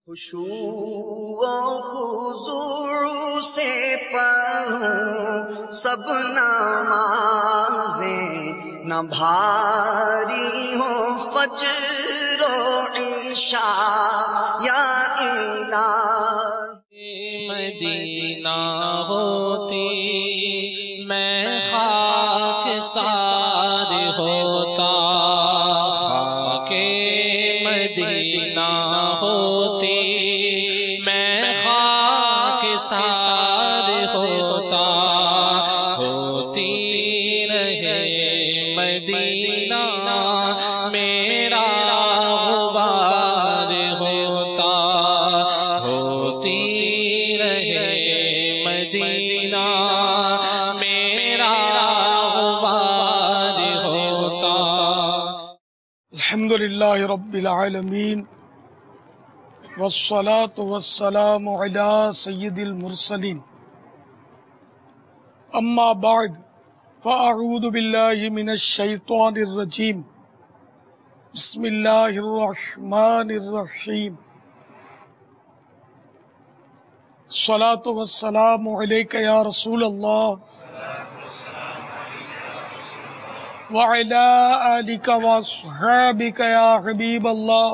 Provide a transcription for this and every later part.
خشوع و خضوع سے پڑھوں سب نمازیں، نہ بھاری ہو فجر و عشاء یا الہی۔ مدینہ ہوتی میں خاک سار ہوتا، خاک مدینہ ہوتی میں خاک سار ہوتا، ہوتی رہے مدینہ میرا غبار ہوتا، ہوتی رہے مدینہ میرا غبار ہوتا۔ الحمدللہ رب العالمین، والصلاة والسلام علی سید المرسلین، اما بعد فاعوذ باللہ من الشیطان الرجیم، بسم اللہ الرحمن الرحیم۔ الصلاة والسلام علیک یا رسول اللہ وعلی آلک واصحابک یا حبیب اللہ،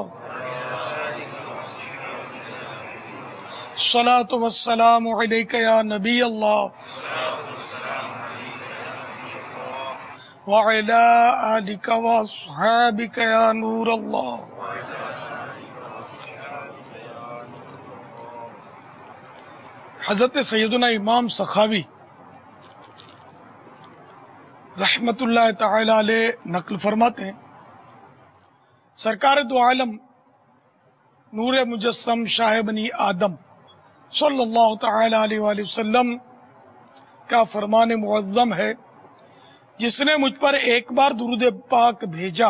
الصلاة والسلام علیک یا نبی اللہ وعلی آلک واصحابک یا نور اللہ۔ حضرت سیدنا امام سخاوی رحمت اللہ تعالی علیہ نقل فرماتے ہیں، سرکار دو عالم نور مجسم شاہ بنی آدم صلی اللہ تعالی علیہ وآلہ وسلم کا فرمان معظم ہے، جس نے مجھ پر ایک بار درود پاک بھیجا،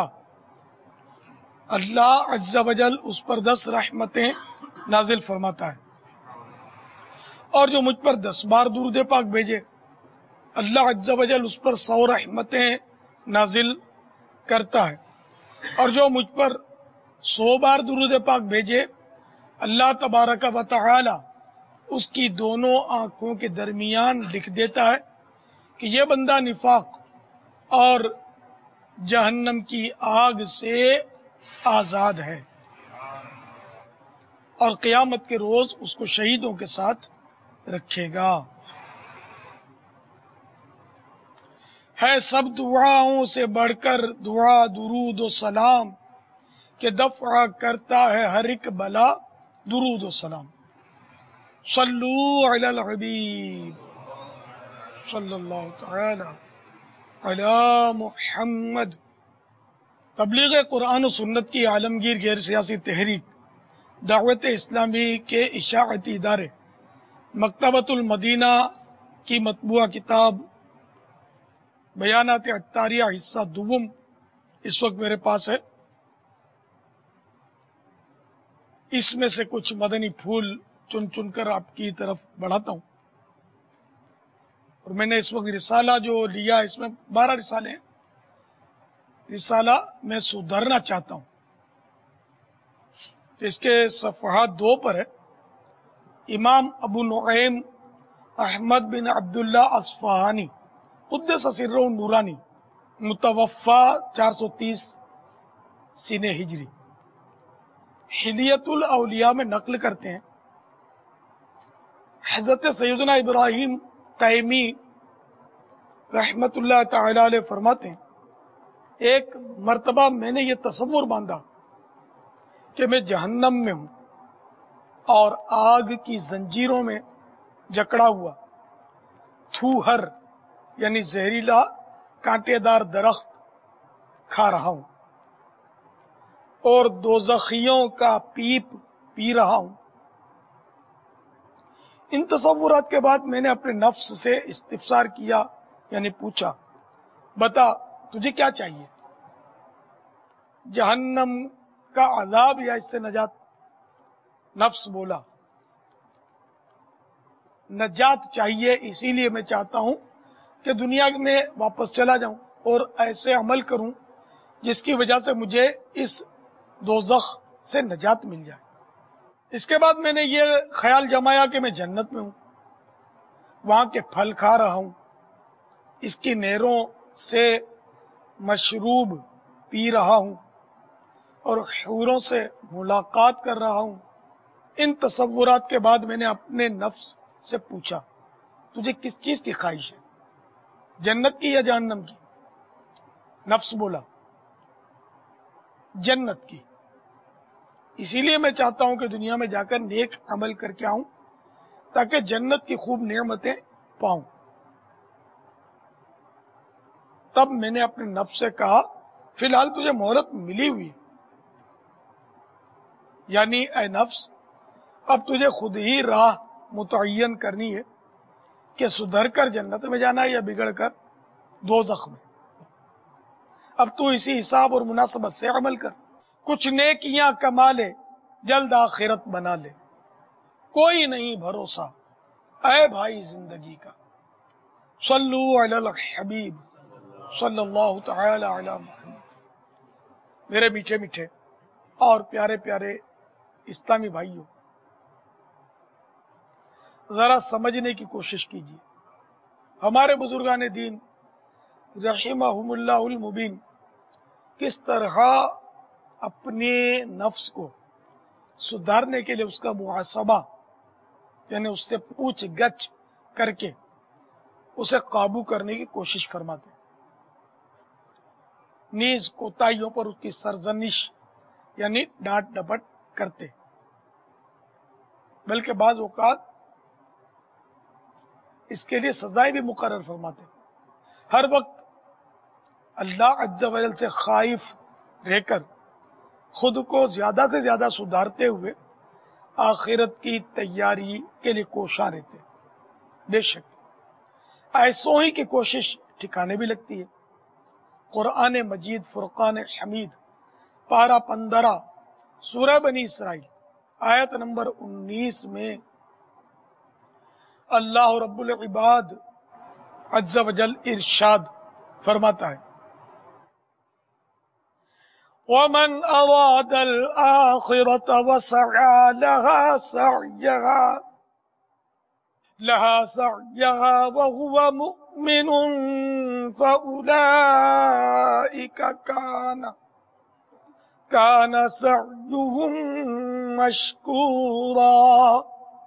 اللہ عز و جل اس پر 10 رحمتیں نازل فرماتا ہے، اور جو مجھ پر 10 بار درود پاک بھیجے، اللہ عز و جل اس پر 100 رحمتیں نازل کرتا ہے، اور جو مجھ پر 100 بار درود پاک بھیجے، اللہ تبارک و تعالی اس کی دونوں آنکھوں کے درمیان لکھ دیتا ہے کہ یہ بندہ نفاق اور جہنم کی آگ سے آزاد ہے، اور قیامت کے روز اس کو شہیدوں کے ساتھ رکھے گا۔ ہے سب دعاؤں سے بڑھ کر دعا درود و سلام، کہ دفع کرتا ہے ہر ایک بلا درود و سلام۔ صلو علی الحبیب صلی اللہ تعالی علی محمد۔ تبلیغ قرآن و سنت کی عالمگیر غیر سیاسی تحریک دعوت اسلامی کے اشاعتی ادارے مکتبۃ المدینہ کی مطبوعہ کتاب بیانات عطاریہ حصہ دوم اس وقت میرے پاس ہے۔ اس میں سے کچھ مدنی پھول چن چن کر آپ کی طرف بڑھاتا ہوں، اور میں نے اس وقت رسالہ جو لیا، اس میں 12 رسالے ہیں، رسالہ میں سدھرنا چاہتا ہوں۔ اس کے صفحات 2 پر ہے، امام ابو نعیم احمد بن عبداللہ اصفہانی قدس سرہ نورانی متوفی 430 سنہ ہجری، حلیۃ الاولیاء میں نقل کرتے ہیں، حضرت سیدنا ابراہیم تیمی رحمت اللہ تعالی علیہ فرماتے ہیں، ایک مرتبہ میں نے یہ تصور باندھا کہ میں جہنم میں ہوں اور آگ کی زنجیروں میں جکڑا ہوا تھوہر یعنی زہریلا کانٹے دار درخت کھا رہا ہوں، اور دوزخیوں کا پیپ پی رہا ہوں۔ ان تصورات کے بعد میں نے اپنے نفس سے استفسار کیا، یعنی پوچھا، بتا تجھے کیا چاہیے، جہنم کا عذاب یا اس سے نجات؟ نفس بولا نجات چاہیے، اسی لیے میں چاہتا ہوں کہ دنیا میں واپس چلا جاؤں اور ایسے عمل کروں جس کی وجہ سے مجھے اس دوزخ سے نجات مل جائے۔ اس کے بعد میں نے یہ خیال جمایا کہ میں جنت میں ہوں، وہاں کے پھل کھا رہا ہوں، اس کی نہروں سے مشروب پی رہا ہوں اور حوروں سے ملاقات کر رہا ہوں۔ ان تصورات کے بعد میں نے اپنے نفس سے پوچھا تجھے کس چیز کی خواہش ہے، جنت کی یا جہنم کی؟ نفس بولا جنت کی، اسی لیے میں چاہتا ہوں کہ دنیا میں جا کر نیک عمل کر کے آؤں تاکہ جنت کی خوب نعمتیں پاؤں۔ تب میں نے اپنے نفس سے کہا فی الحال تجھے مہلت ملی ہوئی ہے، یعنی اے نفس اب تجھے خود ہی راہ متعین کرنی ہے کہ سدھر کر جنت میں جانا ہے یا بگڑ کر دوزخ میں۔ اب تو اسی حساب اور مناسبت سے عمل کر، کچھ نیکیاں کما لے، جلد آخرت بنا لے، کوئی نہیں بھروسہ اے بھائی زندگی کا۔ صلو علی الحبیب صلی اللہ تعالی علی محمد۔ میرے میٹھے میٹھے اور پیارے پیارے اسلامی بھائیوں، ذرا سمجھنے کی کوشش کیجیے ہمارے بزرگان دین رحمہم اللہ المبین کس طرح اپنے نفس کو سدھارنے کے لیے اس کا محاسبہ یعنی اس سے پوچھ گچھ کر کے اسے قابو کرنے کی کوشش فرماتے، نیز کوتاہیوں پر اس کی سرزنش یعنی ڈانٹ ڈپٹ کرتے، بلکہ بعض اوقات اس کے لیے سزائیں بھی مقرر فرماتے۔ ہر وقت اللہ عز و جل سے خائف رہ کر خود کو زیادہ سے زیادہ سدھارتے ہوئے آخرت کی تیاری کے لیے کوشاں رہتے۔ بے شک ایسوں ہی کی کوشش ٹھکانے بھی لگتی ہے۔ قرآن مجید فرقان حمید پارہ 15 سورہ بنی اسرائیل آیت نمبر 19 میں اللہ رب العباد عز و جل ارشاد فرماتا ہے وَمَنْ أَرَادَ الْآخِرَةَ وَسَعَى لَهَا سَعْيَهَا وَهُوَ مُؤْمِنٌ فَأُولَئِكَ كَانَ سَعْيُهُمْ مَشْكُورًا۔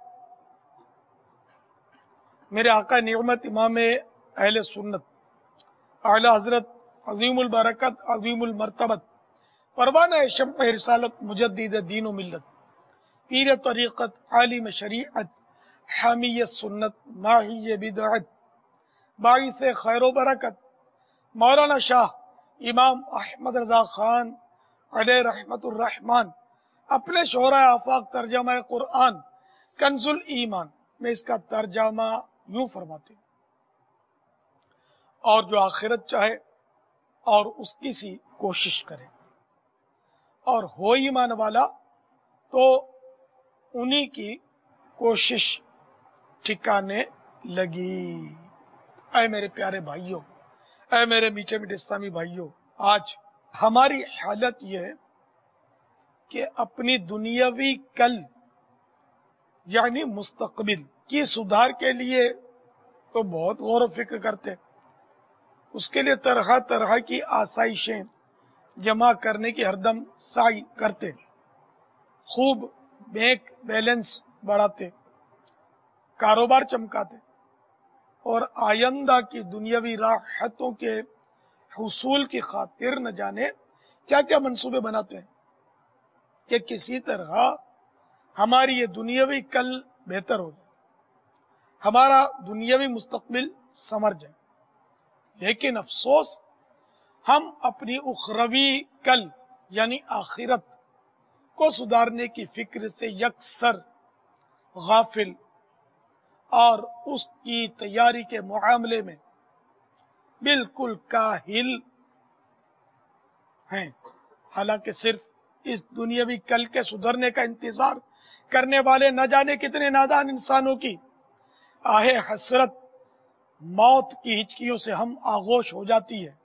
میرے آقا نعمت امام اہل سنت اعلی حضرت عظیم البرکت عظیم المرتبت پروانہ شمع رسالت مجدد دین و ملت پیر طریقت عالم شریعت حامی سنت ماہی بدعت باعث خیر و برکت مولانا شاہ امام احمد رضا خان علیہ رحمت الرحمن اپنے شعرۂ آفاق ترجمہ قرآن کنز الایمان میں اس کا ترجمہ یوں فرماتے ہیں، اور جو آخرت چاہے اور اس کی سی کوشش کرے اور ہو ایمان والا تو انہی کی کوشش ٹھکانے لگی۔ اے میرے پیارے بھائیوں، اے میرے میٹھے میٹھے اسلامی بھائیوں، آج ہماری حالت یہ ہے کہ اپنی دنیاوی کل یعنی مستقبل کی سدھار کے لیے تو بہت غور و فکر کرتے، اس کے لیے طرح طرح کی آسائشیں جمع کرنے کی ہردم سعی کرتے، خوب بینک بیلنس بڑھاتے، کاروبار چمکاتے اور آئندہ کی دنیاوی راحتوں کے حصول کی خاطر نہ جانے کیا کیا منصوبے بناتے ہیں کہ کسی طرح ہماری یہ دنیاوی کل بہتر ہو جائے، ہمارا دنیاوی مستقبل سنور جائے۔ لیکن افسوس ہم اپنی اخروی کل یعنی آخرت کو سدھارنے کی فکر سے یکسر غافل اور اس کی تیاری کے معاملے میں بالکل کاہل ہیں۔ حالانکہ صرف اس دنیاوی کل کے سدھرنے کا انتظار کرنے والے نہ جانے کتنے نادان انسانوں کی آہ حسرت موت کی ہچکیوں سے ہم آغوش ہو جاتی ہے،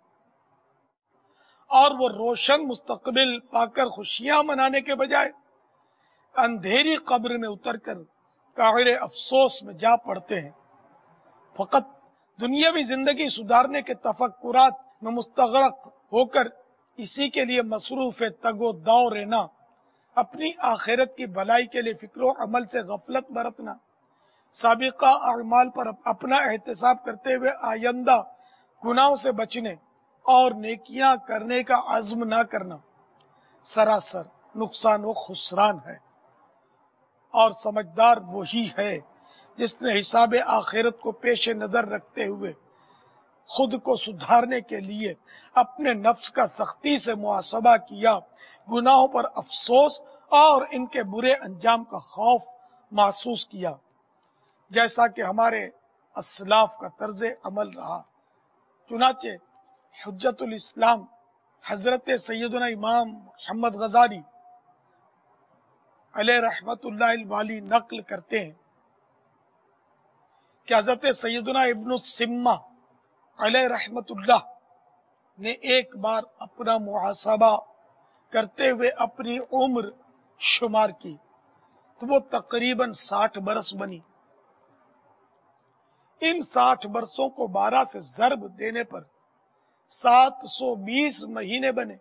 اور وہ روشن مستقبل پا کر خوشیاں منانے کے بجائے اندھیری قبر میں اتر کر قاعر افسوس میں جا پڑتے ہیں، فقط دنیاوی زندگی سدھارنے کے تفکرات میں مستغرق ہو کر اسی کے لیے مصروف تگ و داؤ رہنا، اپنی آخرت کی بھلائی کے لیے فکر و عمل سے غفلت برتنا، سابقہ اعمال پر اپنا احتساب کرتے ہوئے آئندہ گناہوں سے بچنے اور نیکیاں کرنے کا عزم نہ کرنا سراسر نقصان و خسران ہے۔ اور سمجھدار وہی ہے جس نے حساب آخرت کو پیش نظر رکھتے ہوئے خود کو سدھارنے کے لیے اپنے نفس کا سختی سے محاسبہ کیا، گناہوں پر افسوس اور ان کے برے انجام کا خوف محسوس کیا، جیسا کہ ہمارے اسلاف کا طرز عمل رہا۔ چنانچہ حجت الاسلام حضرت سیدنا امام محمد غزالی علیہ رحمت اللہ الوالی نقل کرتے ہیں کہ حضرت سیدنا ابن السمہ علیہ رحمت اللہ نے ایک بار اپنا محاسبہ کرتے ہوئے اپنی عمر شمار کی تو وہ تقریباً 60 برس بنی۔ ان 60 برسوں کو 12 سے ضرب دینے پر 720 مہینے بنے۔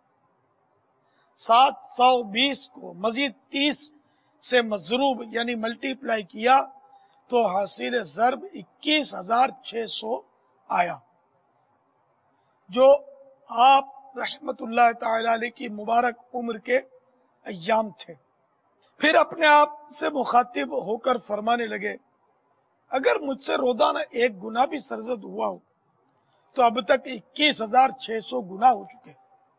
720 کو مزید 30 سے مضروب یعنی ملٹی پلائی کیا تو حاصل ضرب 21,600 آیا، جو آپ رحمت اللہ تعالی علیہ کی مبارک عمر کے ایام تھے۔ پھر اپنے آپ سے مخاطب ہو کر فرمانے لگے، اگر مجھ سے روزانہ ایک گناہ بھی سرزد ہوا ہو تو اب تک 21,600 گناہ ہو چکے،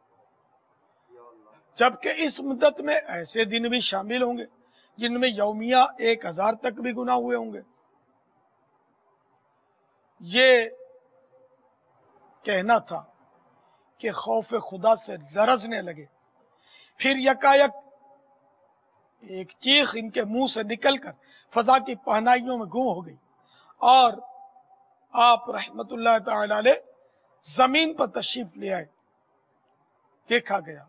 جبکہ اس مدت میں ایسے دن بھی شامل ہوں گے جن میں یومیہ 1,000 تک بھی گناہ ہوئے ہوں گے۔ یہ کہنا تھا کہ خوف خدا سے لرزنے لگے، پھر یکایک ایک چیخ ان کے منہ سے نکل کر فضا کی پہنائیوں میں گم ہو گئی اور آپ رحمت اللہ تعالی علیہ زمین پر تشریف لے آئے۔ دیکھا گیا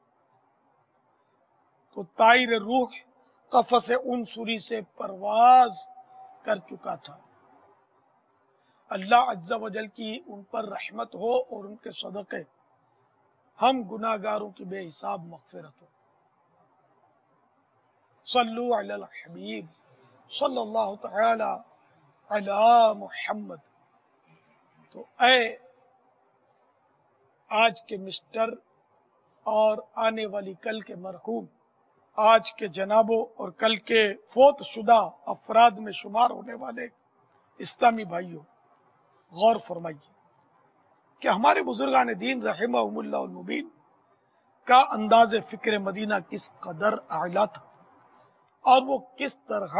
تو طائر روح قفس عنصری سے پرواز کر چکا تھا۔ اللہ عز و جل کی ان پر رحمت ہو اور ان کے صدقے ہم گناہگاروں کی بے حساب مغفرت ہو۔ صلو علی الحبیب صلی اللہ تعالی علی محمد۔ تو اے آج کے مسٹر اور آنے والی کل کے مرحوم، آج کے جنابوں اور کل کے فوت شدہ افراد میں شمار ہونے والے اسلامی بھائیوں، غور فرمائیے کہ ہمارے بزرگان دین رحمہم اللہ المبین کا انداز فکر مدینہ کس قدر اعلیٰ تھا اور وہ کس طرح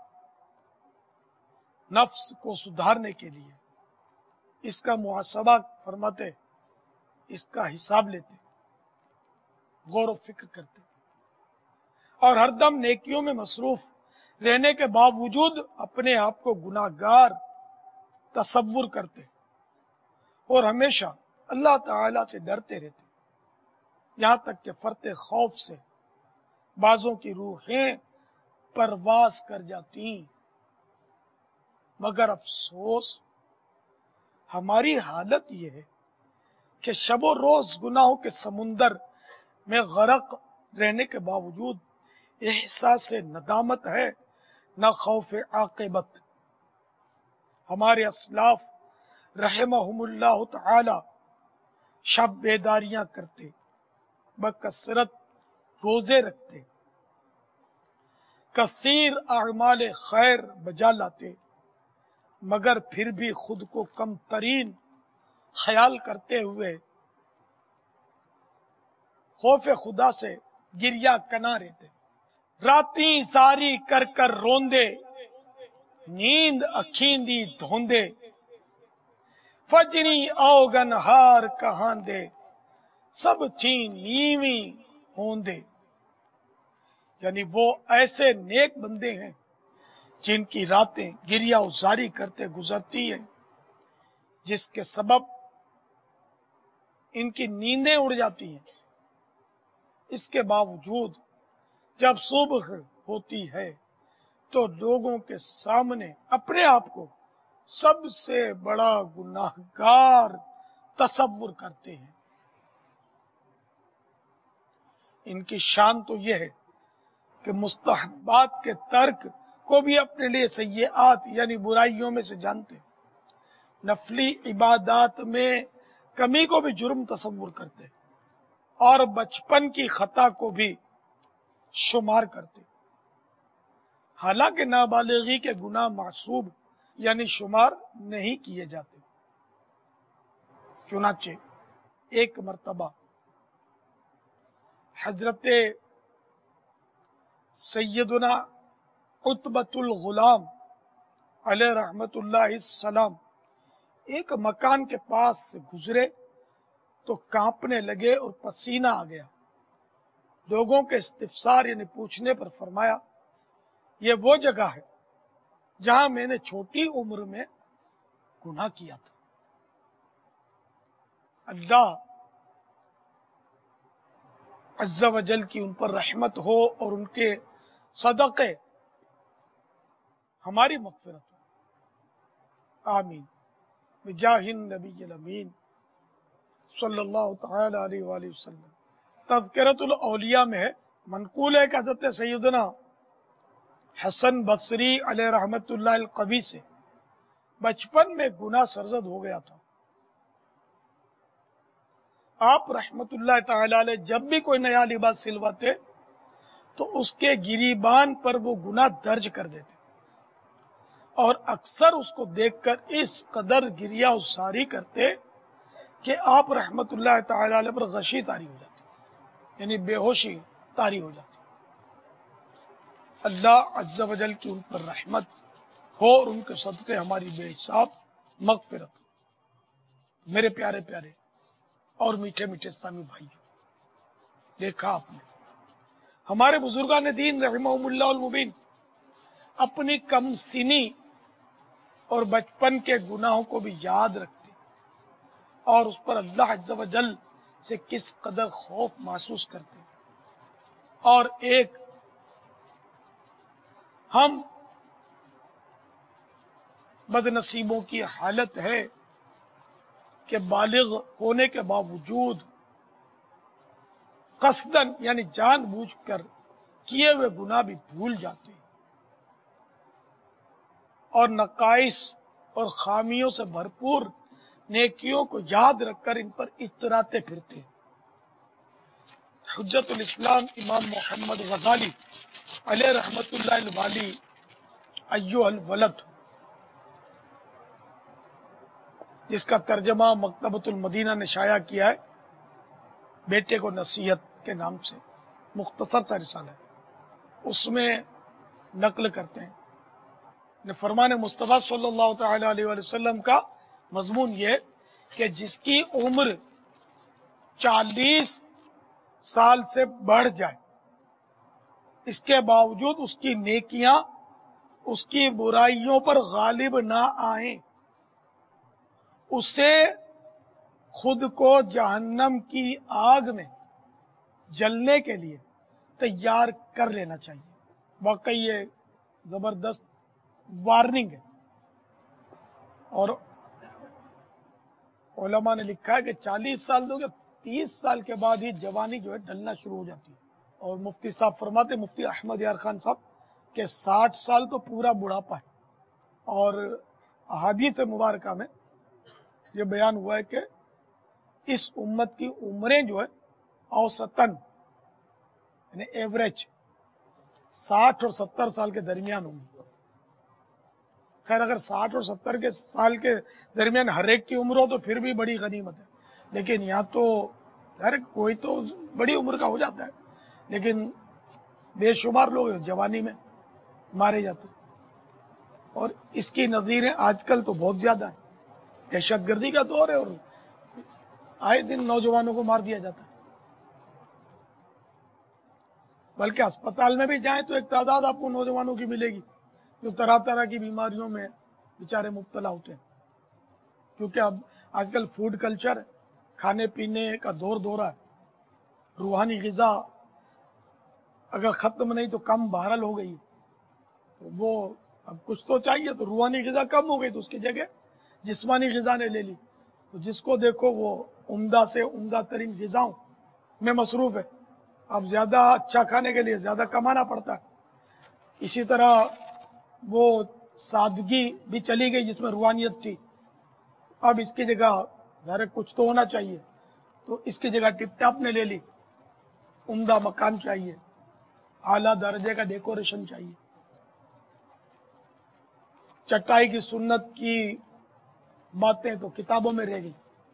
نفس کو سدھارنے کے لیے اس کا محاسبہ فرماتے، اس کا حساب لیتے، غور و فکر کرتے اور ہر دم نیکیوں میں مصروف رہنے کے باوجود اپنے آپ کو گناہ گار تصور کرتے اور ہمیشہ اللہ تعالی سے ڈرتے رہتے، یہاں تک کہ فرط خوف سے بعضوں کی روحیں پرواز کر جاتی۔ مگر افسوس ہماری حالت یہ ہے کہ شب و روز گناہوں کے سمندر میں غرق رہنے کے باوجود احساس ندامت ہے نہ خوف عاقبت۔ ہمارے اسلاف رحمہم اللہ تعالی شب بیداریاں کرتے، بکثرت روزے رکھتے، کثیر اعمال خیر بجا لاتے، مگر پھر بھی خود کو کم ترین خیال کرتے ہوئے خوف خدا سے گریہ کنا رہتے۔ راتیں ساری کر کر روندے، نیند اکھیں دی دھوندے، فجری اوگن ہار کہاں دے، سب تھیں نیویں ہوندے۔ یعنی وہ ایسے نیک بندے ہیں جن کی راتیں گریہ ازاری کرتے گزرتی ہیں، جس کے سبب ان کی نیندیں اڑ جاتی ہیں۔ اس کے باوجود جب صبح ہوتی ہے تو لوگوں کے سامنے اپنے آپ کو سب سے بڑا گناہگار تصور کرتے ہیں۔ ان کی شان تو یہ ہے کہ مستحبات کے ترک کو بھی اپنے لیے سیئات یعنی برائیوں میں سے جانتے ہیں، نفلی عبادات میں کمی کو بھی جرم تصور کرتے ہیں، اور بچپن کی خطا کو بھی شمار کرتے، حالانکہ نابالغی کے گناہ معصوب یعنی شمار نہیں کیے جاتے۔ چنانچہ ایک مرتبہ حضرت سیدنا عتبۃ الغلام علیہ رحمت اللہ السلام ایک مکان کے پاس سے گزرے تو کانپنے لگے اور پسینہ آ گیا۔ لوگوں کے استفسار یعنی پوچھنے پر فرمایا، یہ وہ جگہ ہے جہاں میں نے چھوٹی عمر میں گناہ کیا تھا۔ اللہ عز و جل کی ان پر رحمت ہو اور ان کے صدقے ہماری مغفرت ہو، آمین، بجاہ النبی الامین صلی اللہ تعالی علیہ وآلہ وسلم۔ تذکرۃ الاولیاء میں ہے، منقول ہے کہ حضرت سیدنا حسن بصری علیہ رحمت اللہ القوی سے بچپن میں گناہ سرزد ہو گیا تھا۔ آپ رحمت اللہ تعالی علیہ جب بھی کوئی نیا لباس سلواتے تو اس کے گریبان پر وہ گناہ درج کر دیتے، اور اکثر اس کو دیکھ کر اس قدر گریہ اساری کرتے کہ آپ رحمت اللہ تعالی علیہ پر غشی طاری ہو جاتی، یعنی بے ہوشی طاری ہو جاتی۔ اللہ عز و جل کی ان پر رحمت ہو اور ان کے صدقے ہماری بے حساب مغفرت ہو۔ میرے پیارے پیارے اور میٹھے میٹھے اسلامی بھائیوں، دیکھا آپ نے ہمارے بزرگان دین رحمہم اللہ المبین اپنی کم سنی اور بچپن کے گناہوں کو بھی یاد رکھتے اور اس پر اللہ عز و جل سے کس قدر خوف محسوس کرتے، اور ایک ہم بد نصیبوں کی حالت ہے کہ بالغ ہونے کے باوجود قصدن یعنی جان بوجھ کر کیے ہوئے گناہ بھی بھول جاتے ہیں، اور نقائص اور خامیوں سے بھرپور نیکیوں کو یاد رکھ کر ان پر اتراتے پھرتے ہیں۔ حجت الاسلام امام محمد غزالی علیہ رحمت اللہ الوالی ایھا الولد، جس کا ترجمہ مکتبۃ المدینہ نے شائع کیا ہے، بیٹے کو نصیحت کے نام سے مختصر سا رسالہ ہے، اس میں نقل کرتے ہیں فرمان مصطفیٰ صلی اللہ تعالی علیہ وآلہ وسلم کا مضمون یہ کہ جس کی عمر 40 سال سے بڑھ جائے، اس کے باوجود اس کی نیکیاں اس کی برائیوں پر غالب نہ آئیں، اسے خود کو جہنم کی آگ میں جلنے کے لیے تیار کر لینا چاہیے۔ واقعی یہ زبردست وارننگ ہے، اور علماء نے لکھا ہے کہ 40 سال دو گے 30 سال کے بعد ہی جوانی جو ہے ڈھلنا شروع ہو جاتی ہے، اور مفتی صاحب فرماتے، مفتی احمد یار خان صاحب، کہ 60 سال تو پورا بڑھاپا ہے، اور احادیث مبارکہ میں یہ بیان ہوا ہے کہ اس امت کی عمریں جو ہے اوسطاً یعنی ایوریج 60 اور 70 سال کے درمیان ہوں گی۔ خیر اگر 60 اور 70 سال کے درمیان ہر ایک کی عمر ہو تو پھر بھی بڑی غنیمت ہے، لیکن یہاں تو ہر کوئی تو بڑی عمر کا ہو جاتا ہے، لیکن بے شمار لوگ جوانی میں مارے جاتے ہیں، اور اس کی نظیریں آج کل تو بہت زیادہ ہیں۔ دہشت گردی کا دور ہے اور آئے دن نوجوانوں کو مار دیا جاتا ہے، بلکہ اسپتال میں بھی جائیں تو ایک تعداد آپ کو نوجوانوں کی ملے گی جو طرح طرح کی بیماریوں میں بیچارے مبتلا ہوتے ہیں، کیونکہ اب آج کل فوڈ کلچر کھانے پینے کا دور ہے، روحانی غذا اگر ختم نہیں تو کم بہرحال ہو گئی، تو وہ اب کچھ تو چاہیے، تو روحانی غذا کم ہو گئی تو اس کی جگہ جسمانی غذا نے لے لی. تو جس کو دیکھو وہ عمدہ سے عمدہ ترین غذاؤں میں مصروف ہے. اب زیادہ اچھا کھانے کے لیے زیادہ کمانا پڑتا ہے. اسی طرح وہ سادگی بھی چلی گئی جس میں روحانیت تھی. اب اس کی جگہ ظاہر کچھ تو ہونا چاہیے، تو اس کی جگہ ٹپ ٹاپ نے لے لی. عمدہ مکان چاہیے، اعلیٰ درجے کا ڈیکوریشن چاہیے، چٹائی کی سنت کی باتیں تو کتابوں میں رہ گئی.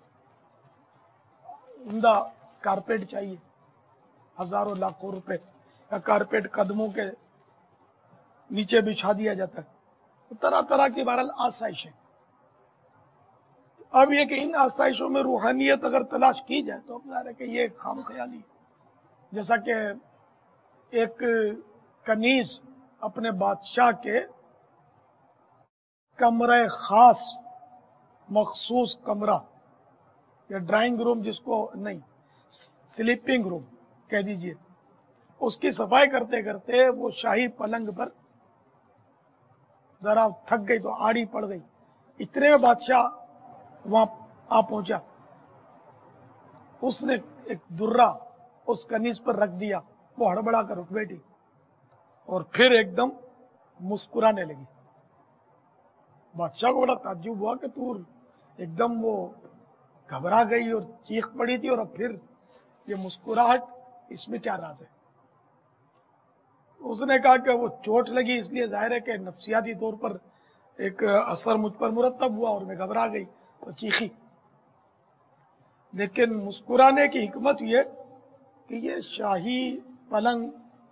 عمدہ کارپیٹ چاہیے، ہزاروں لاکھوں روپے کا کارپیٹ قدموں کے نیچے بچھا دیا جاتا ہے. طرح طرح کی بہرحال آسائشیں. اب یہ کہ ان آسائشوں میں روحانیت اگر تلاش کی جائے تو اب ظاہر ہے کہ یہ خام خیالی. جیسا کہ ایک کنیز اپنے بادشاہ کے کمرہ خاص، مخصوص کمرہ یا ڈرائنگ روم، جس کو نہیں سلیپنگ روم کہہ دیجئے، اس کی صفائی کرتے کرتے وہ شاہی پلنگ پر ذرا تھک گئی تو آڑی پڑ گئی. اتنے میں بادشاہ وہاں آ پہنچا. اس نے ایک درہ اس کنیز پر رکھ دیا، وہ ہڑبڑا کر اٹھ بیٹھی اور پھر ایک دم مسکرانے لگی. بادشاہ کو بڑا تعجب ہوا کہ تو ایک دم وہ گھبرا گئی اور چیخ پڑی تھی، اور اب پھر یہ مسکراہٹ، اس میں کیا راز ہے؟ اس نے کہا کہ وہ چوٹ لگی، اس لیے ظاہر ہے کہ نفسیاتی طور پر ایک اثر مجھ پر مرتب ہوا اور میں گھبرا گئی اور چیخی. لیکن مسکرانے کی حکمت یہ کہ یہ شاہی پلنگ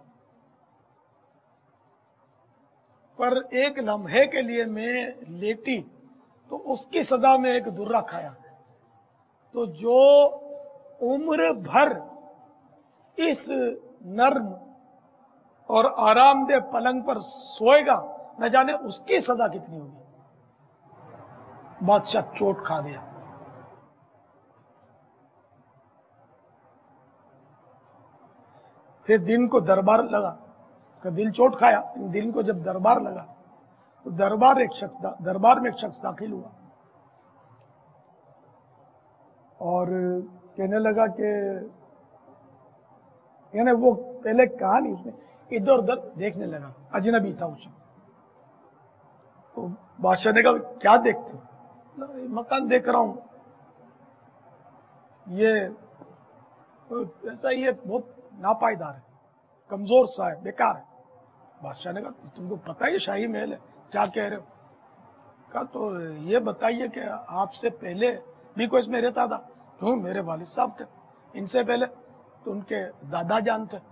پر ایک لمحے کے لیے میں لیٹی تو اس کی صدا میں ایک درہ کھایا. تو جو عمر بھر اس نرم اور آرام دہ پلنگ پر سوئے گا، نہ جانے اس کی سزا کتنی ہوگی. بادشاہ چوٹ کھا گیا. پھر دن کو دربار لگا کہ دل چوٹ کھایا. دن کو جب دربار لگا تو دربار میں ایک شخص داخل ہوا اور کہنے لگا کہ یعنی وہ پہلے کہا نہیں، اس نے ادھر ادھر دیکھنے لگا، اجنبی تھا اس. تو بادشاہ نے کہا کیا دیکھتے ہو؟ مکان دیکھ رہا ہوں، یہ ایسا ہی ہے، بہت ناپائیدار ہے، کمزور سا ہے، بیکار ہے. بادشاہ نے کہا تم کو پتہ ہے یہ شاہی محل ہے، کیا کہہ رہے ہو؟ کہا تو یہ بتائیے کہ آپ سے پہلے بھی کوئی اس میں رہتا تھا؟ کیوں، میرے والد صاحب تھے. ان سے پہلے تو ان کے دادا جان تھے.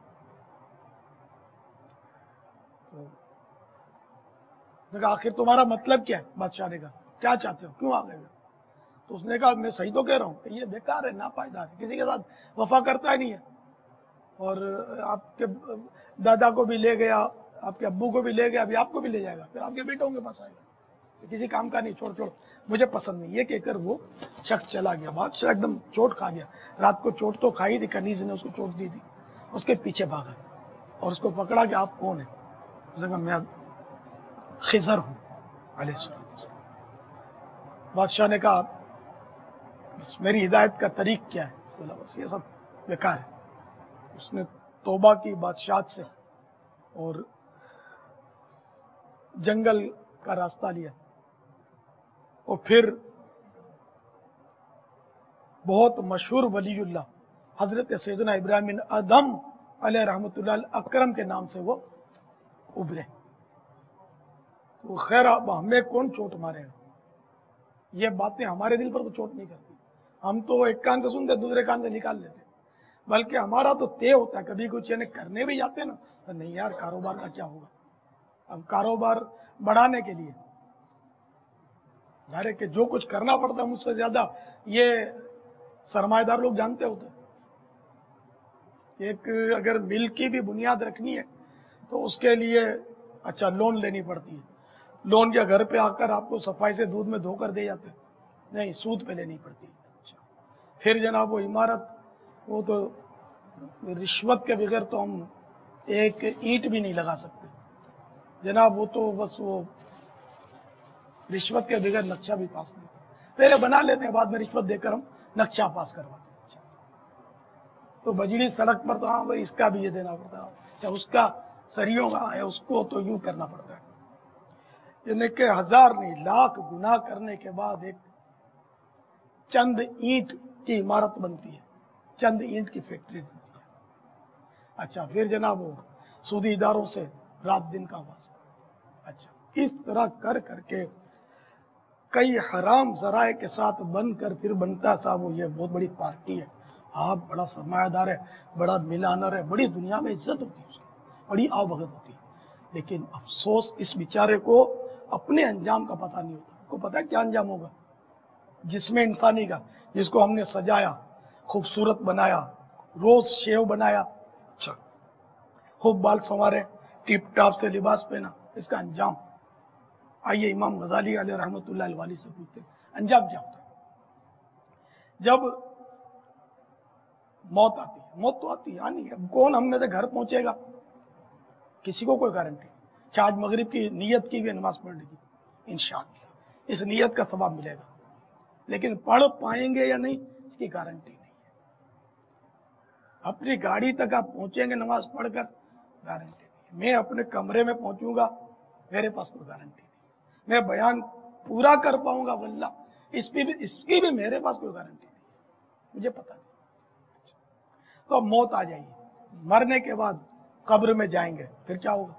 آخر تمہارا مطلب کیا ہے؟ بادشاہ نے کہا کیا چاہتے ہو، کیوں آ گئے؟ تو اس نے کہا میں صحیح تو کہہ رہا ہوں کہ یہ بیکار ہے، ناپائیدار ہے، کسی کے ساتھ وفا کرتا ہی نہیں ہے، اور آپ کے دادا کو بھی لے گیا، آپ کے ابو کو بھی لے گیا، ابھی آپ کو بھی لے جائے گا، پھر آپ کے بیٹوں کے پاس آئے گا، کسی کام کا نہیں، چھوڑ مجھے پسند نہیں. یہ کہہ کر وہ شخص چلا گیا. بادشاہ ایک دم چوٹ کھا گیا. رات کو چوٹ تو کھائی تھی، کنیز نے اس کو چوٹ دی تھی. اس کے پیچھے بھاگا اور اس کو پکڑا کہ آپ کون ہیں؟ اس نے کہا میں خضر ہوں علیہ السلام. بادشاہ نے کہا بس میری ہدایت کا طریق کیا ہے؟ بولا بس یہ سب بیکار ہے. اس نے توبہ کی بادشاہت سے اور جنگل کا راستہ لیا، اور پھر بہت مشہور ولی اللہ حضرت سیدنا ابراہیم بن ادہم علیہ رحمۃ اللہ اکرم کے نام سے وہ ابھرے. تو خیر اب ہمیں کون چوٹ مارے گا؟ یہ باتیں ہمارے دل پر تو چوٹ نہیں کرتی. ہم تو ایک کان سے سنتے دوسرے کان سے نکال لیتے. بلکہ ہمارا تو طے ہوتا ہے، کبھی کچھ یعنی کرنے بھی جاتے ہیں نا تو نہیں یار کاروبار کا کیا ہوگا. اب کاروبار بڑھانے کے لیے کہ جو کچھ کرنا پڑتا ہے مجھ سے زیادہ یہ سرمایہ دار لوگ جانتے ہوتے. ایک اگر مل کی بھی بنیاد رکھنی ہے تو اس کے لیے اچھا لون لینی پڑتی ہے. لون کیا گھر پہ آ کر آپ کو صفائی سے دودھ میں دھو کر دے جاتے؟ نہیں، سود پہ لینی پڑتی ہے. پھر جناب وہ عمارت، وہ تو رشوت کے بغیر تو ہم ایک اینٹ بھی نہیں لگا سکتے جناب. وہ تو بس وہ رشوت کے بغیر نقشہ بھی پاس نہیں کرتے. پہلے بنا لیتے ہیں، بعد میں رشوت دے کر ہم نقشہ پاس کرواتے ہیں. تو بجڑی سڑک پر تو ہاں بھائی اس کا بھی یہ دینا پڑتا ہے، اچھا اس کا سریوں کا ہے اس کو تو یوں کرنا پڑتا ہے. یعنی کہ ہزار نہیں لاکھ گناہ کرنے کے بعد ایک چند اینٹ کی عمارت بنتی ہے، چند اینٹ کی فیکٹری بنتی ہے. اچھا پھر جناب وہ سودی اداروں سے رات دن کا واسطہ. اچھا اس طرح کر کر کے کئی حرام ذرائع کے ساتھ بن کر پھر بنتا صاحب وہ یہ بہت بڑی پارٹی ہے، آپ بڑا سرمایہ دار ہے، بڑا ملانر ہے، بڑی دنیا میں عزت ہوتی ہے اس کی، بڑی آبگت ہوتی ہے. لیکن افسوس اس بیچارے کو اپنے انجام کا پتہ نہیں ہوتا. کو پتہ ہے کیا انجام ہوگا؟ جس میں انسانی کا، جس کو ہم نے سجایا، خوبصورت بنایا، روز شیو بنایا، اچھا خوب بال سنوارے، ٹیپ ٹاپ سے لباس پہنا، اس کا انجام. آئیے امام غزالی علیہ رحمۃ اللہ الوالی سے پوچھتے انجام کیا ہوتا ہے؟ جب موت آتی ہے، موت تو آتی ہے نہیں، اب کون ہم میں سے گھر پہنچے گا؟ کسی کو کوئی گارنٹی نہیں. آج مغرب کی نیت کی بھی نماز پڑھنے کی انشاءاللہ اس نیت کا ثواب ملے گا، لیکن پڑھ پائیں گے یا نہیں اس کی گارنٹی نہیں ہے. اپنی گاڑی تک آپ پہنچیں گے نماز پڑھ کر، گارنٹی نہیں. میں اپنے کمرے میں پہنچوں گا، میرے پاس کوئی گارنٹی نہیں. میں بیان پورا کر پاؤں گا واللہ اس کی بھی میرے پاس کوئی گارنٹی نہیں، مجھے پتا نہیں. تو اب موت آ جائے گی، مرنے کے بعد قبر میں جائیں گے، پھر کیا ہوگا؟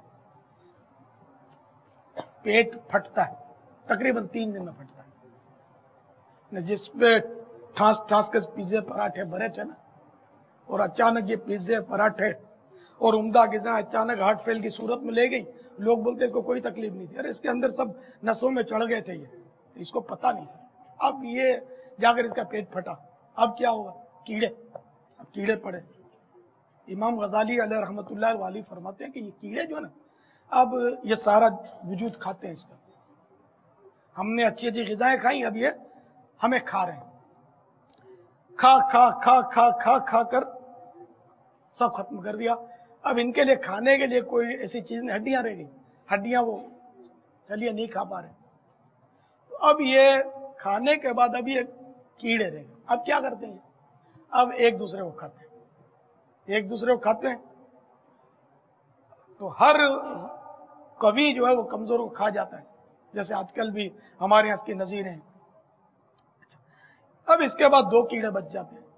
پیٹ پھٹتا ہے، تقریباً 3 دن میں پھٹتا ہے. جس پہ ٹھانس ٹھانس کے پیزے پراٹھے بھرے تھے نا، اور اچانک یہ پیزے پراٹھے اور عمدہ غذا اچانک ہارٹ فیل کی صورت میں لے گئی. لوگ بولتے اس کو کوئی تکلیف نہیں تھی، ارے اس کے اندر سب نسوں میں چڑھ گئے تھے، یہ اس کو پتا نہیں تھا. اب یہ جا کر اس کا پیٹ پھٹا، اب کیا ہوگا؟ کیڑے، اب کیڑے پڑے. امام غزالی علیہ رحمۃ اللہ الوالی فرماتے ہیں کہ یہ کیڑے جو ہے نا، اب یہ سارا وجود کھاتے ہیں اس کا. ہم نے اچھی اچھی غذائیں کھائی، اب یہ ہمیں کھا رہے ہیں. کھا کھا کھا کھا کھا کھا کر سب ختم کر دیا. اب ان کے لیے کھانے کے لیے کوئی ایسی چیز نہیں، ہڈیاں رہ گئی، ہڈیاں وہ چلیے نہیں کھا پا رہے. اب یہ کھانے کے بعد اب یہ کیڑے رہ گئے. اب کیا کرتے ہیں؟ اب ایک دوسرے کو کھاتے ہیں، ایک دوسرے کو کھاتے ہیں. تو ہر قوی جو ہے وہ کمزور کو کھا جاتا ہے، جیسے آج کل بھی ہمارے یہاں اس کی نظیر ہیں. اب اس کے بعد 2 کیڑے بچ جاتے ہیں.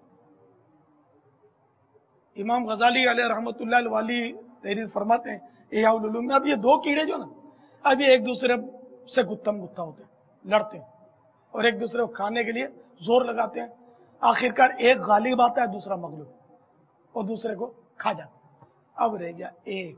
امام غزالی علیہ رحمۃ اللہ الوالی تحریر فرماتے ہیں احیاء العلوم میں، اب یہ 2 کیڑے جو نا، اب یہ ایک دوسرے سے گتھم گتھا ہوتے ہیں، لڑتے ہیں اور ایک دوسرے کو کھانے کے لیے زور لگاتے ہیں. آخرکار ایک غالب آتا ہے، دوسرا مغلوب، اور دوسرے کو کھا جاتا ہے. اب رہ گیا ایک.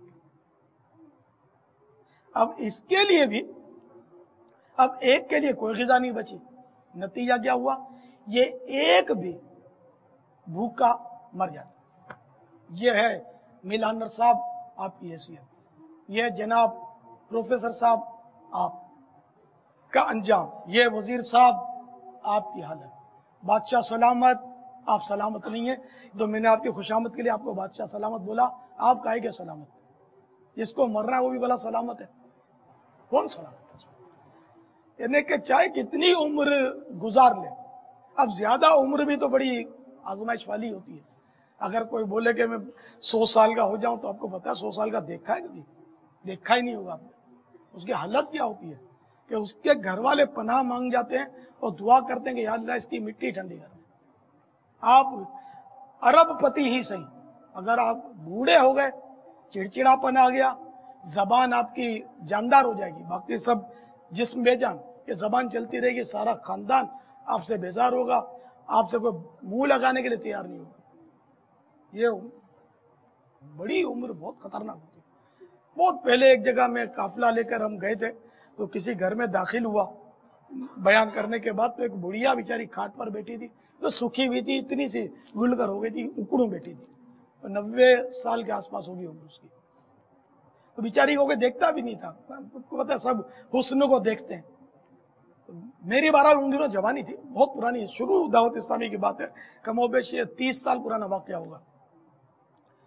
اب اس کے لیے بھی اب ایک کے لیے کوئی غذا نہیں بچی. نتیجہ کیا ہوا؟ یہ ایک بھی بھوکا مر جاتا. یہ ہے ملانر صاحب آپ کی حیثیت، یہ جناب پروفیسر صاحب آپ کا انجام، یہ وزیر صاحب آپ کی حالت. بادشاہ سلامت، آپ سلامت نہیں ہیں. تو میں نے آپ کی خوشامد کے لیے آپ کو بادشاہ سلامت بولا، آپ کہے کہ سلامت. جس کو مرنا ہے وہ بھی بلا سلامت ہے، کون سلامت ہے؟ یعنی کہ چاہے کتنی عمر گزار لے، اب زیادہ عمر بھی تو بڑی آزمائش والی ہوتی ہے. اگر کوئی بولے کہ میں 100 سال کا ہو جاؤں، تو آپ کو پتا ہے 100 سال کا دیکھا ہے کبھی؟ دیکھا ہی نہیں ہوگا آپ نے. اس کی حالت کیا ہوتی ہے کہ اس کے گھر والے پناہ مانگ جاتے ہیں اور دعا کرتے ہیں کہ یا اللہ اس کی مٹی ٹھنڈی کر دیں. آپ ارب پتی ہی صحیح، اگر آپ بوڑھے ہو گئے، چڑچڑاپن آ گیا، زبان آپ کی جاندار ہو جائے گی، باقی سب جسم بے جان. یہ زبان چلتی رہے گی، سارا خاندان آپ سے بیزار ہوگا، آپ سے کوئی منہ لگانے کے لیے تیار نہیں ہوگا. یہ بڑی عمر بہت خطرناک ہوتی ہے. بہت پہلے ایک جگہ میں قافلہ لے کر ہم گئے تھے، تو کسی گھر میں داخل ہوا. بیان کرنے کے بعد تو ایک بڑھیا بیچاری کھاٹ پر بیٹھی تھی، تو سوکھی ہوئی تھی، اتنی سی گل کر ہو گئی تھی، اکڑوں بیٹھی تھی. 90 سال کے آس پاس ہوگی عمر اس کی. تو بیچاری کو دیکھتا بھی نہیں تھا. پتہ ہے سب حسن کو دیکھتے ہیں. میری بہرحال ان دنوں جوانی تھی، بہت پرانی، شروع دعوت اسلامی کی بات ہے، کم و بیش 30 سال پرانا واقعہ ہوگا.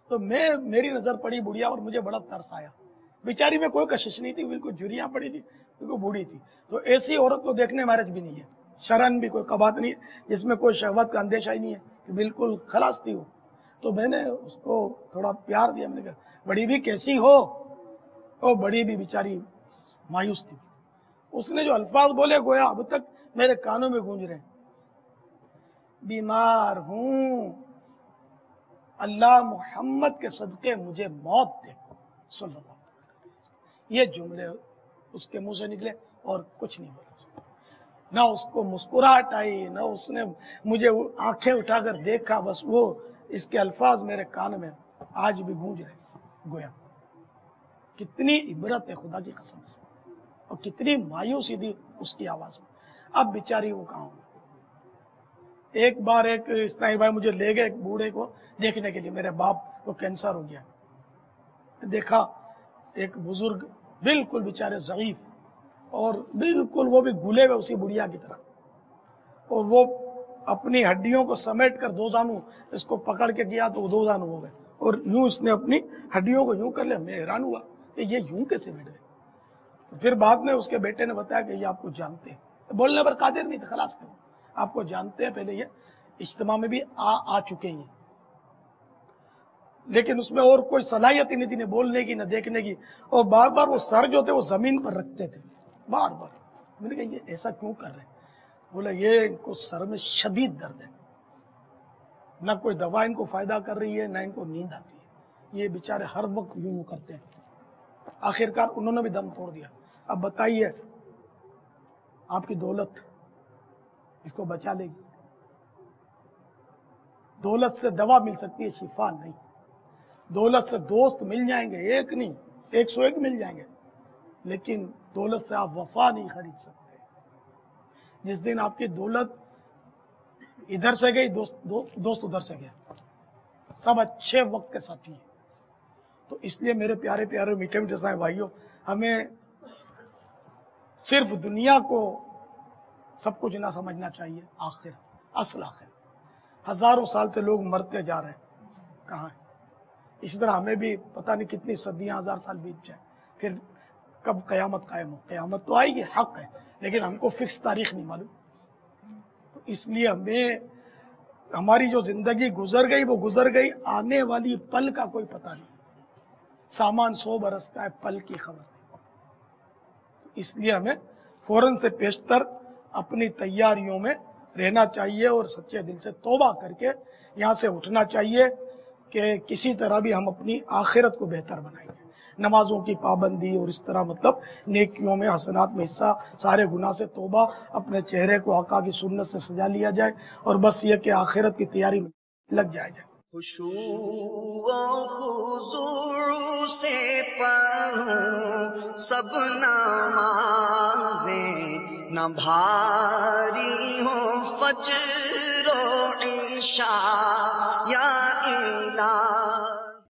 تو میری نظر پڑی بڑھیا اور مجھے بڑا ترس آیا. بیچاری میں کوئی کشش نہیں تھی, بالکل جھریاں پڑی تھی, بالکل بوڑھی تھی. تو ایسی عورت کو دیکھنے مہرج بھی نہیں ہے, شرن بھی کوئی قباط نہیں ہے, جس میں کوئی شہوت کا اندیشہ ہی نہیں ہے, کہ بالکل خلاص تھی وہ. تو میں نے اس کو تھوڑا پیار دیا. میں نے کہا بڑی بھی کیسی ہو؟ وہ بڑی بھی بیچاری مایوس تھی. اس نے جو الفاظ بولے گویا اب تک میرے کانوں میں گونج رہے ہیں, بیمار ہوں, اللہ محمد کے صدقے مجھے موت دے صلی اللہ علیہ وسلم. یہ جملے اس کے منہ سے نکلے اور کچھ نہیں بولا. نہ اس کو مسکراہٹ آئی, نہ اس نے مجھے آنکھیں اٹھا کر دیکھا. بس وہ اس کے الفاظ میرے کان میں آج بھی گونج رہے. گویا کتنی عبرت ہے خدا کی قسم سے, اور کتنی مایوسی تھی اس کی آواز میں. اب بیچاری وہ کہاں ہوں. ایک بار ایک اسلامی بھائی مجھے لے گئے ایک بوڑھے کو دیکھنے کے لیے. میرے باپ کو کینسر ہو گیا. دیکھا ایک بزرگ بالکل بیچارے ضعیف, اور بالکل وہ بھی گلے ہوئے اسی بڑھیا کی طرح, اور وہ اپنی ہڈیوں کو سمیٹ کر دو زانو اس کو پکڑ کے کیا تو وہ دو زانو ہو گئے, اور یوں اس نے اپنی ہڈیوں کو یوں کر لیا. میں حیران ہوا کہ یہ یوں کیسے بیٹھ گئے. تو پھر بعد میں اس کے بیٹے نے بتایا کہ یہ آپ کو جانتے ہیں. بولنے پر قادر نہیں تھا, خلاص کرو, آپ کو جانتے ہیں, پہلے یہ اجتماع میں بھی آ چکے ہیں, لیکن اس میں اور کوئی صلاحیت ہی نہیں تھی, نہ بولنے کی نہ دیکھنے کی. اور بار بار وہ سر جو تھے وہ زمین پر رکھتے تھے بار بار. میں نے کہا یہ ایسا کیوں کر رہے ہیں؟ بولا یہ ان کو سر میں شدید درد ہے, نہ کوئی دوا ان کو فائدہ کر رہی ہے, نہ ان کو نیند آتی ہے. یہ بیچارے ہر وقت یوں کرتے ہیں. آخرکار انہوں نے بھی دم توڑ دیا. اب بتائیے آپ کی دولت اس کو بچا لے گی؟ دولت سے دوا مل سکتی ہے, شفا نہیں. دولت سے دوست مل جائیں گے, ایک نہیں 101 مل جائیں گے, لیکن دولت سے آپ وفا نہیں خرید سکتے. جس دن آپ کی دولت ادھر سے گئی, دوست ادھر سے گیا. سب اچھے وقت کے ساتھی ہیں. تو اس لیے میرے پیارے پیارے میٹھے میٹھے صاحب بھائیوں, ہمیں صرف دنیا کو سب کچھ نہ سمجھنا چاہیے. آخر اصل آخر ہزاروں سال سے لوگ مرتے جا رہے ہیں, کہاں ہیں؟ اسی طرح ہمیں بھی پتہ نہیں کتنی صدیاں, 1000 سال بیت جائیں, پھر کب قیامت قائم ہو. قیامت تو آئے گی, حق ہے, لیکن ہم کو فکس تاریخ نہیں معلوم. تو اس لیے ہمیں ہماری جو زندگی گزر گئی وہ گزر گئی, آنے والی پل کا کوئی پتہ نہیں. سامان 100 برس کا ہے, پل کی خبر نہیں. تو اس لیے ہمیں فوراً سے پیشتر اپنی تیاریوں میں رہنا چاہیے, اور سچے دل سے توبہ کر کے یہاں سے اٹھنا چاہیے کہ کسی طرح بھی ہم اپنی آخرت کو بہتر بنائیں گے. نمازوں کی پابندی اور اس طرح مطلب نیکیوں میں حسنات میں حصہ, سارے گناہ سے توبہ, اپنے چہرے کو آقا کی سنت سے سجا لیا جائے, اور بس یہ کہ آخرت کی تیاری میں لگ جائے. خشوع و خضوع سے پڑھوں سب نمازیں, نہ بھاری ہوں فجر و عشاء یا الہی.